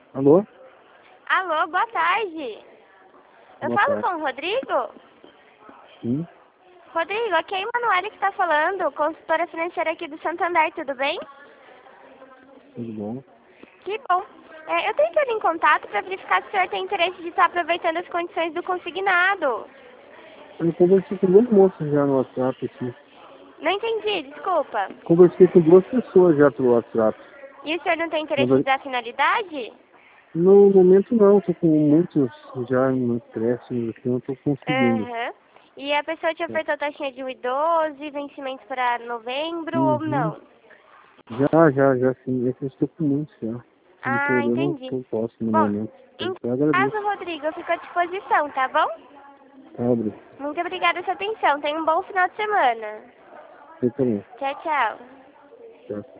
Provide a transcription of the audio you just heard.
Alô? Alô, boa tarde. Eu Boa falo tarde. com o Rodrigo? Sim, Rodrigo, aqui é a Emanuele que está falando, consultora financeira aqui do Santander, tudo bem? tudo bom? Que bom. Eu tenho que ir em contato para verificar se o senhor tem interesse de estar aproveitando as condições do consignado. Eu conversei com duas moças já no WhatsApp aqui. Não entendi, desculpa. Conversei com duas pessoas já pelo WhatsApp. E o senhor não tem interesse Conver- de dar finalidade? No momento não, tô com muitos já no estresse, assim, não tô conseguindo. Aham. E a pessoa te É. ofertou taxinha de 1,12, vencimento para novembro ou Uhum. não? Já, sim. É que eu estou com muitos já. Ah, Então eu entendi. não posso no Bom, momento. em Eu agradeço. caso, Rodrigo, eu fico à disposição, tá bom? Abre. Muito obrigada pela sua atenção. Tenha um bom final de semana. Eu também. Tchau, tchau. Tchau.